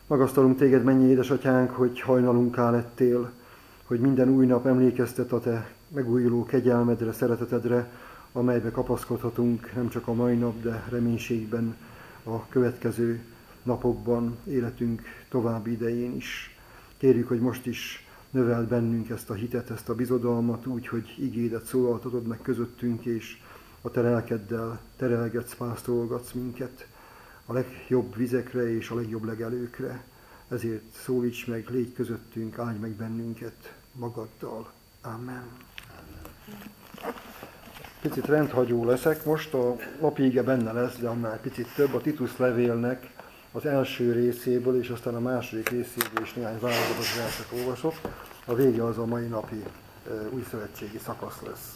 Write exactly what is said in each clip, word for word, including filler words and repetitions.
Magasztalunk téged, mennyi édesatyánk, hogy hajnalunká lettél, hogy minden új nap emlékeztet a te megújuló kegyelmedre, szeretetedre, amelybe kapaszkodhatunk nem csak a mai nap, de reménységben a következő napokban, életünk további idején is. Kérjük, hogy most is növeld bennünk ezt a hitet, ezt a bizodalmat úgy, hogy igédet szólaltatod meg közöttünk, és a te lelkeddel terelgetsz, pásztorolgatsz minket a legjobb vizekre és a legjobb legelőkre. Ezért szólíts meg, légy közöttünk, áldj meg bennünket magaddal. Amen. Picit rendhagyó leszek most, a napige benne lesz, de annál picit több. A Titus levélnek az első részéből, és aztán a második részéből is néhány válogatott verset olvasok. A vége az a mai napi újszövetségi szakasz lesz.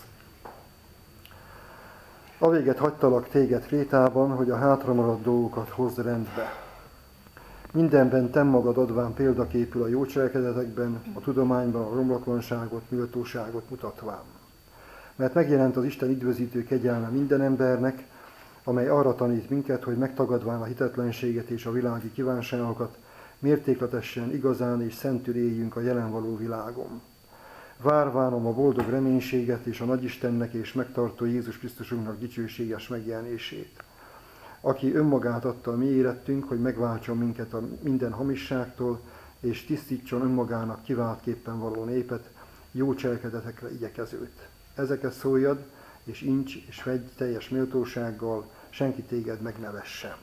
A véget hagytalak téged Krétában, hogy a hátramaradt dolgokat hozd rendbe. Mindenben te magad adván példaképül a jó cselekedetekben, a tudományban a romlatlanságot, méltóságot mutatván. Mert megjelent az Isten üdvözítő kegyelme minden embernek, amely arra tanít minket, hogy megtagadván a hitetlenséget és a világi kívánságokat, mértékletesen, igazán és szentül éljünk a jelenvaló világon. Várvánom a boldog reménységet és a Nagyistennek és megtartó Jézus Krisztusunknak dicsőséges megjelenését, aki önmagát adta a mi életünk, hogy megváltson minket a minden hamisságtól, és tisztítson önmagának kiváltképpen való népet, jó cselekedetekre igyekezőt. Ezeket szóljad, és incs, és vegy teljes méltósággal, senki téged meg ne vessen.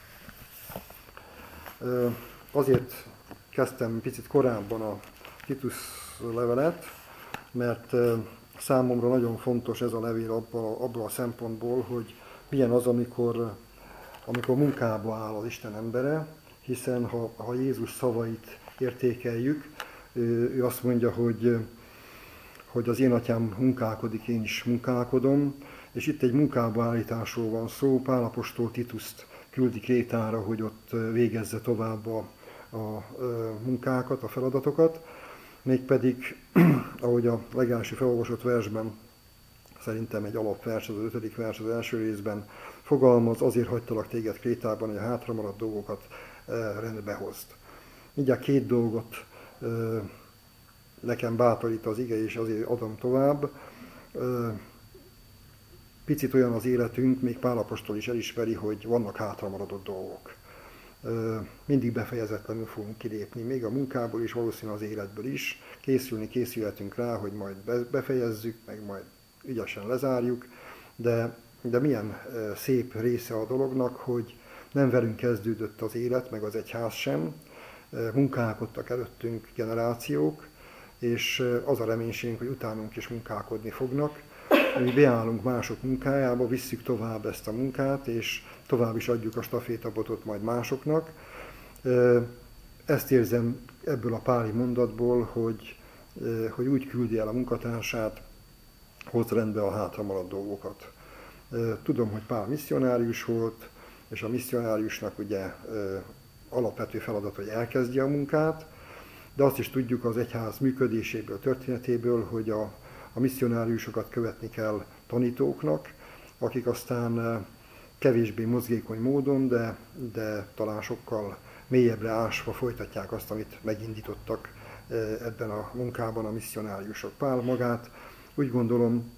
Azért kezdtem picit korábban a Titus levelet, mert számomra nagyon fontos ez a levél abban a, abban a szempontból, hogy milyen az, amikor, amikor munkába áll az Isten embere, hiszen ha, ha Jézus szavait értékeljük, ő azt mondja, hogy, hogy az én atyám munkálkodik, én is munkálkodom, és itt egy munkába állításról van szó. Pál apostol Tituszt küldi Krétára, hogy ott végezze tovább a, a munkákat, a feladatokat, mégpedig, ahogy a legelső felolvasott versben, szerintem egy alapvers, az ötödik vers az első részben fogalmaz, azért hagytalak téged Krétában, hogy a hátramaradt dolgokat rendbe hozd. Mindjárt két dolgot nekem bátorít az ige, és azért adom tovább. Picit olyan az életünk, még Pál apostol is elismeri, hogy vannak hátramaradott dolgok. Mindig befejezetlenül fogunk kilépni, még a munkából is, valószínűleg az életből is. Készülni készülhetünk rá, hogy majd befejezzük, meg majd ügyesen lezárjuk, de, de milyen szép része a dolognak, hogy nem velünk kezdődött az élet, meg az egyház sem. Munkálkodtak előttünk generációk, és az a reménységünk, hogy utánunk is munkálkodni fognak. Mi beállunk mások munkájába, visszük tovább ezt a munkát, és tovább is adjuk a stafétabotot majd másoknak. Ezt érzem ebből a páli mondatból, hogy, hogy úgy küldi el a munkatársát, hoz rendbe a hátramaradt dolgokat. Tudom, hogy Pál misszionárius volt, és a misszionáriusnak ugye alapvető feladat, hogy elkezdje a munkát, de azt is tudjuk az egyház működéséből, történetéből, hogy a, a misszionáriusokat követni kell tanítóknak, akik aztán kevésbé mozgékony módon, de, de talán sokkal mélyebbre ásva folytatják azt, amit megindítottak ebben a munkában a misszionáriusok. Pál magát úgy gondolom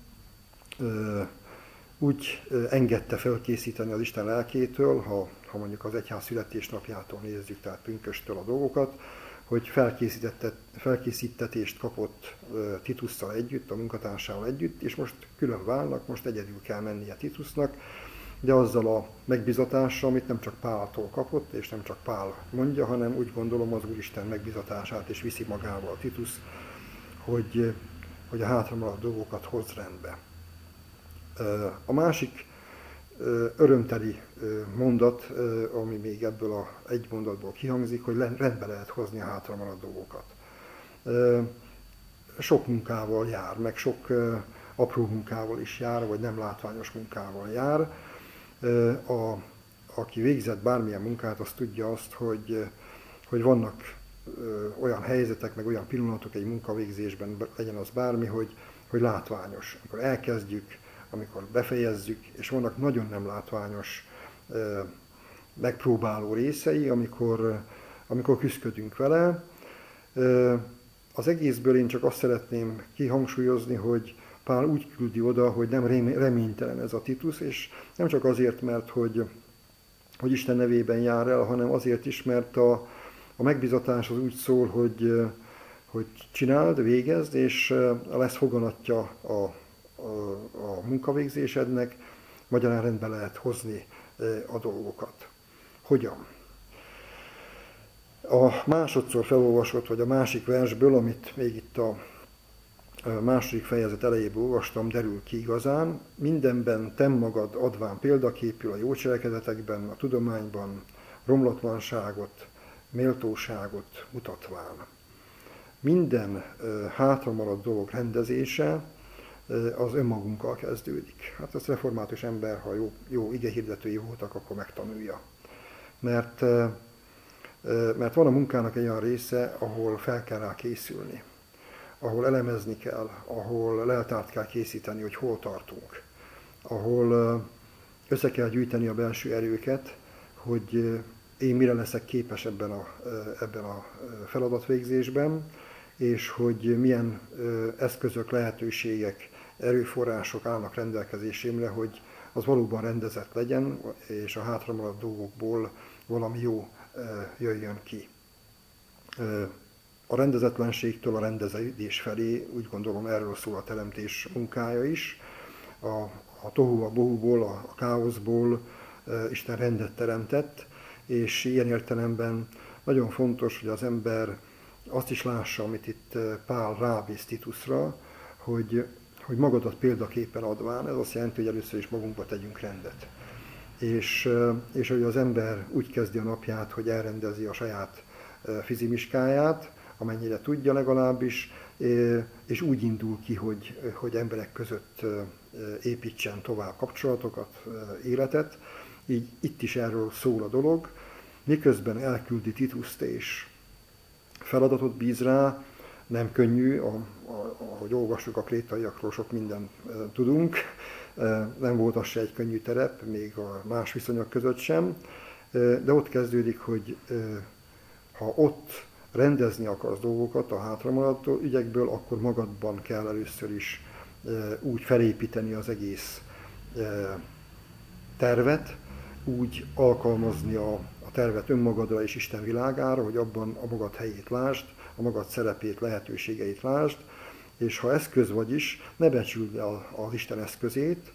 úgy engedte felkészíteni az Isten lelkétől, ha, ha mondjuk az egyház születésnapjától nézzük, tehát pünkösttől a dolgokat, hogy felkészítetést kapott Titusszal együtt, a munkatársával együtt, és most külön válnak, most egyedül kell mennie Titusnak, de azzal a megbizatással, amit nem csak Páltól kapott, és nem csak Pál mondja, hanem úgy gondolom az Úristen megbizatását is viszi magával a Titus, hogy, hogy a hátramaradt dolgokat hoz rendbe. A másik örömteli mondat, ami még ebből a egy mondatból kihangzik, hogy rendbe lehet hozni a hátramaradt dolgokat. Sok munkával jár, meg sok apró munkával is jár, vagy nem látványos munkával jár. A, aki végzett bármilyen munkát, az tudja azt, hogy, hogy vannak olyan helyzetek, meg olyan pillanatok egy munkavégzésben, legyen az bármi, hogy, hogy látványos. Amikor elkezdjük, amikor befejezzük, és vannak nagyon nem látványos megpróbáló részei, amikor, amikor küzdködünk vele. Az egészből én csak azt szeretném kihangsúlyozni, hogy Pál úgy küldi oda, hogy nem reménytelen ez a Titus, és nem csak azért, mert hogy, hogy Isten nevében jár el, hanem azért is, mert a, a megbizatás az úgy szól, hogy, hogy csináld, végezd, és lesz foganatja a, a, a munkavégzésednek, magyarán rendbe lehet hozni a dolgokat. Hogyan? A másodszor felolvasott, vagy a másik versből, amit még itt a második fejezet elejéből olvastam, derül ki igazán: mindenben te magad adván példaképül a jó cselekedetekben, a tudományban, romlatlanságot, méltóságot mutatván. Minden hátramaradt dolog rendezése az önmagunkkal kezdődik. Hát ez református ember, ha jó, jó igehirdetői voltak, akkor megtanulja. Mert, mert van a munkának egy olyan része, ahol fel kell rá készülni, ahol elemezni kell, ahol leltárt kell készíteni, hogy hol tartunk, ahol össze kell gyűjteni a belső erőket, hogy én mire leszek képes ebben a, ebben a feladatvégzésben, és hogy milyen eszközök, lehetőségek, erőforrások állnak rendelkezésemre, hogy az valóban rendezett legyen, és a hátramaradt dolgokból valami jó jöjjön ki. A rendezetlenségtől a rendeződés felé, úgy gondolom, erről szól a teremtés munkája is. A, a tohu, a bohuból, a, a káoszból Isten rendet teremtett, és ilyen értelemben nagyon fontos, hogy az ember azt is lássa, amit itt Pál rábíz Titusra, hogy, hogy magadat példaképpen adván, ez azt jelenti, hogy először is magunkba tegyünk rendet. És, és hogy az ember úgy kezdi a napját, hogy elrendezi a saját fizimiskáját, amennyire tudja legalábbis, és úgy indul ki, hogy, hogy emberek között építsen tovább kapcsolatokat, életet. Így itt is erről szól a dolog, miközben elküldi Tituszt és feladatot bíz rá. Nem könnyű, ahogy olvassuk a krétaiakról, sok mindent tudunk, nem volt az se egy könnyű terep, még a más viszonyok között sem, de ott kezdődik, hogy ha ott rendezni akarsz dolgokat a hátramaradt ügyekből, akkor magadban kell először is úgy felépíteni az egész tervet, úgy alkalmazni a, a tervet önmagadra és Isten világára, hogy abban a magad helyét lásd, a magad szerepét, lehetőségeit lásd, és ha eszköz vagy is, ne becsüld el az Isten eszközét,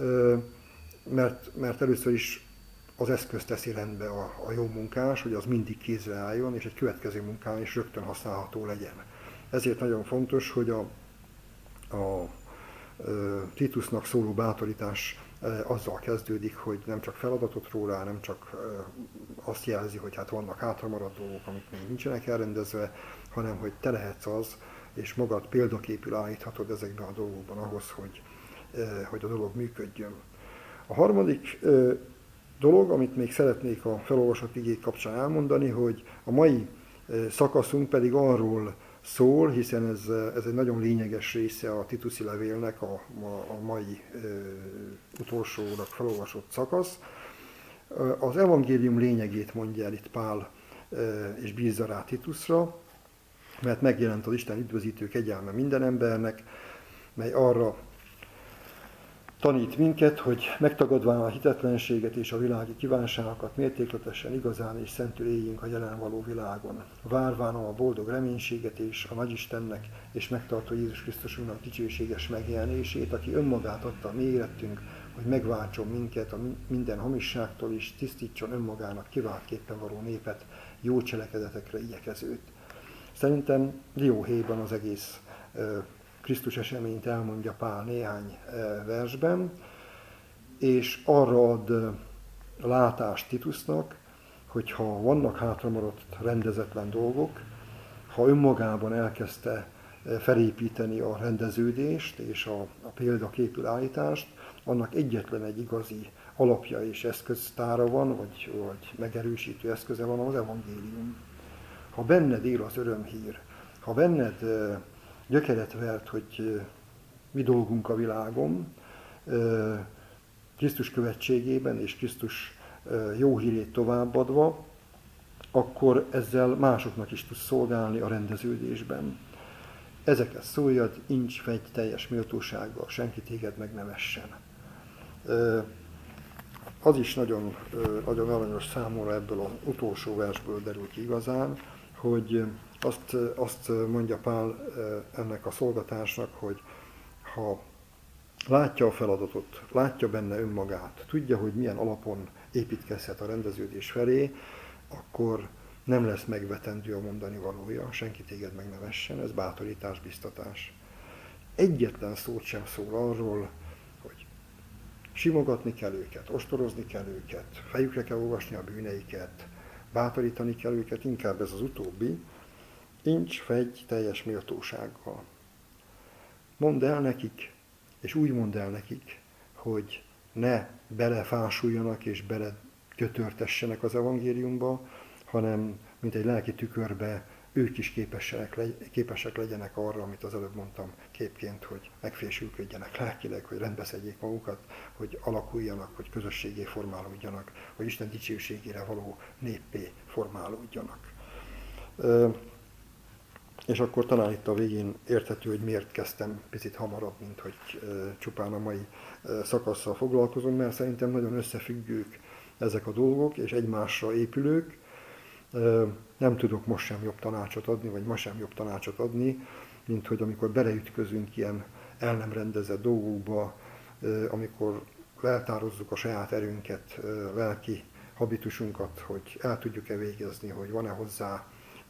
mert, mert először is az eszköz teszi rendbe a, a jó munkás, hogy az mindig kézre álljon, és egy következő munkán is rögtön használható legyen. Ezért nagyon fontos, hogy a, a, a Titusnak szóló bátorítás azzal kezdődik, hogy nem csak feladatot ró rá, nem csak azt jelzi, hogy hát vannak hátramaradt dolgok, amik még nincsenek elrendezve, hanem hogy te lehetsz az, és magad példaképül állíthatod ezekben a dolgokban ahhoz, hogy, hogy a dolog működjön. A harmadik dolog, amit még szeretnék a felolvasott igék kapcsán elmondani, hogy a mai szakaszunk pedig arról szól, hiszen ez, ez egy nagyon lényeges része a tituszi levélnek, a, a, a mai e, utolsónak felolvasott szakasz. Az evangélium lényegét mondja el itt Pál, e, és bízza rá Titusra, mert megjelent az Isten üdvözítő kegyelme minden embernek, mely arra tanít minket, hogy megtagadván a hitetlenséget és a világi kívánságokat mértékletesen, igazán és szentül éljünk a jelen való világon, várván a boldog reménységet és a Nagyistennek és megtartó Jézus Krisztusunknak dicsőséges megjelenését, aki önmagát adta a mi életünk, hogy megváltson minket a minden hamisságtól és tisztítson önmagának kiváltképpen való népet, jó cselekedetekre igyekezőt. Szerintem dióhéjban az egész Krisztus eseményt elmondja Pál néhány versben, és arra ad látást Titusnak, hogy ha vannak hátramaradt rendezetlen dolgok, ha önmagában elkezdte felépíteni a rendeződést és a, a példaképül állítást, annak egyetlen egy igazi alapja és eszköztára van, vagy, vagy megerősítő eszköze van, az evangélium. Ha benned él az örömhír, ha benned gyökeret vert, hogy mi dolgunk a világon, Krisztus követségében és Krisztus jó hírét továbbadva, akkor ezzel másoknak is tudsz szolgálni a rendeződésben. Ezeket szóljad, incs, fegy teljes méltósággal, senki téged meg ne vessen. Az is nagyon, nagyon aranyos számomra ebből az utolsó versből derül ki igazán, hogy azt, azt mondja Pál ennek a szolgatásnak, hogy ha látja a feladatot, látja benne önmagát, tudja, hogy milyen alapon építkezhet a rendeződés felé, akkor nem lesz megvetendő a mondani valója, senki téged meg ne vessen, ez bátorítás, biztatás. Egyetlen szót sem szól arról, hogy simogatni kell őket, ostorozni kell őket, fejükre kell olvasni a bűneiket, bátorítani kell őket, inkább ez az utóbbi, incs, fegy teljes méltósággal. Mondd el nekik, és úgy mondd el nekik, hogy ne belefásuljanak és belekötörtessenek az evangéliumba, hanem mint egy lelki tükörbe ők is képesek, képesek legyenek arra, amit az előbb mondtam képként, hogy megfésülködjenek lelkileg, hogy rendbeszedjék magukat, hogy alakuljanak, hogy közösségé formálódjanak, hogy Isten dicsőségére való néppé formálódjanak. És akkor talán itt a végén érthető, hogy miért kezdtem picit hamarabb, mint hogy csupán a mai szakasszal foglalkozom, mert szerintem nagyon összefüggők ezek a dolgok, és egymásra épülők. Nem tudok most sem jobb tanácsot adni, vagy ma sem jobb tanácsot adni, mint hogy amikor beleütközünk ilyen el nem rendezett dolgokba, amikor feltározzuk a saját erőnket, lelki habitusunkat, hogy el tudjuk-e végezni, hogy van-e hozzá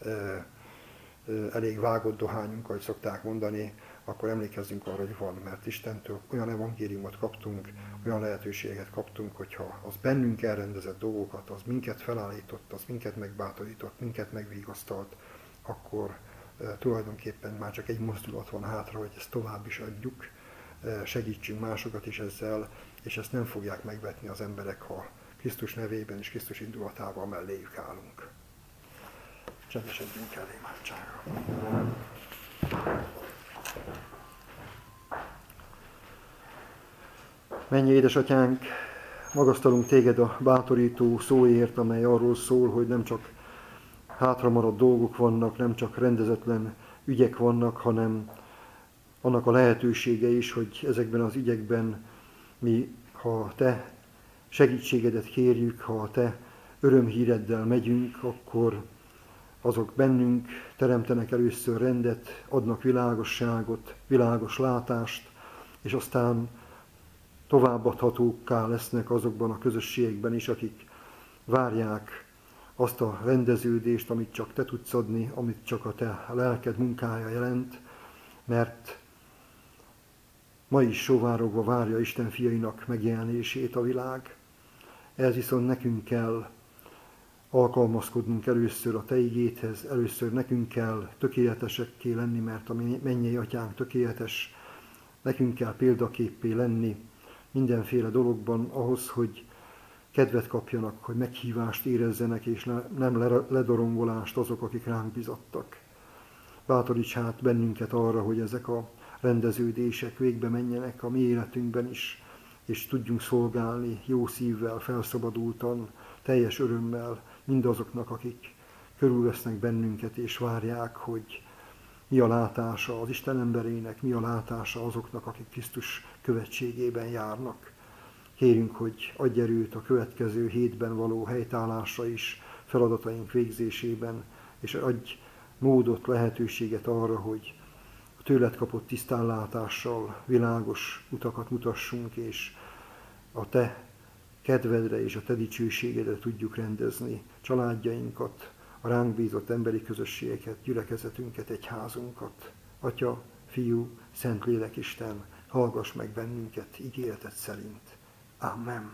elég vágott dohányunk, ahogy szokták mondani, akkor emlékezzünk arra, hogy van, mert Istentől olyan evangéliumot kaptunk, olyan lehetőséget kaptunk, hogyha az bennünk elrendezett dolgokat, az minket felállított, az minket megbátorított, minket megvigasztalt, akkor e, tulajdonképpen már csak egy mozdulat van hátra, hogy ezt tovább is adjuk, e, segítsünk másokat is ezzel, és ezt nem fogják megvetni az emberek, ha Krisztus nevében és Krisztus indulatával melléjük állunk. Csendesedjünk el imádságra. Menj, édesatyánk, magasztalunk téged a bátorító szóért, amely arról szól, hogy nem csak hátramaradt dolgok vannak, nem csak rendezetlen ügyek vannak, hanem annak a lehetősége is, hogy ezekben az ügyekben mi, ha te segítségedet kérjük, ha a te örömhíreddel megyünk, akkor azok bennünk teremtenek először rendet, adnak világosságot, világos látást, és aztán továbbadhatókká lesznek azokban a közösségekben is, akik várják azt a rendeződést, amit csak te tudsz adni, amit csak a te lelked munkája jelent, mert ma is sóvárogva várja Isten fiainak megjelenését a világ. Ez viszont nekünk kell alkalmazkodnunk először a te igédhez, először nekünk kell tökéletesekké lenni, mert a mennyei atyánk tökéletes, nekünk kell példaképpé lenni mindenféle dologban ahhoz, hogy kedvet kapjanak, hogy meghívást érezzenek, és nem ledorongolást azok, akik ránk bizattak. Bátoríts hát bennünket arra, hogy ezek a rendeződések végbe menjenek a mi életünkben is, és tudjunk szolgálni jó szívvel, felszabadultan, teljes örömmel mindazoknak, akik körülvesznek bennünket, és várják, hogy mi a látása az Isten emberének, mi a látása azoknak, akik Krisztus követségében járnak. Kérünk, hogy adj erőt a következő hétben való helytállásra is, feladataink végzésében, és adj módot, lehetőséget arra, hogy a tőled kapott tisztánlátással világos utakat mutassunk, és a te kedvedre és a te dicsőségedre tudjuk rendezni családjainkat, a ránk bízott emberi közösségeket, gyülekezetünket, egyházunkat. Atya, Fiú, Szentlélek Isten, hallgass meg bennünket ígéreted szerint. Amen.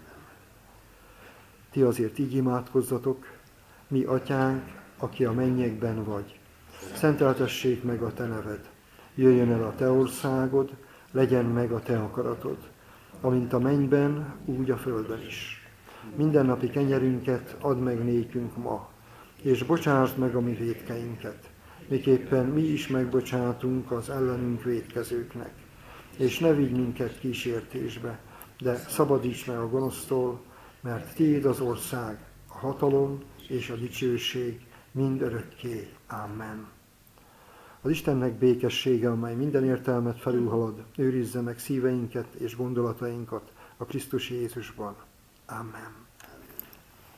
Ti azért így imádkozzatok, mi atyánk, aki a mennyekben vagy. Szenteltessék meg a te neved. Jöjjön el a te országod, legyen meg a te akaratod. Amint a mennyben, úgy a földön is. Mindennapi kenyerünket add meg nékünk ma, és bocsásd meg a mi vétkeinket, miképpen mi is megbocsátunk az ellenünk vétkezőknek. És ne vigy minket kísértésbe, de szabadíts meg a gonosztól, mert tiéd az ország, a hatalom és a dicsőség mind örökké. Amen. Az Istennek békessége, amely minden értelmet felülhalad, őrizze meg szíveinket és gondolatainkat a Krisztus Jézusban. Amen.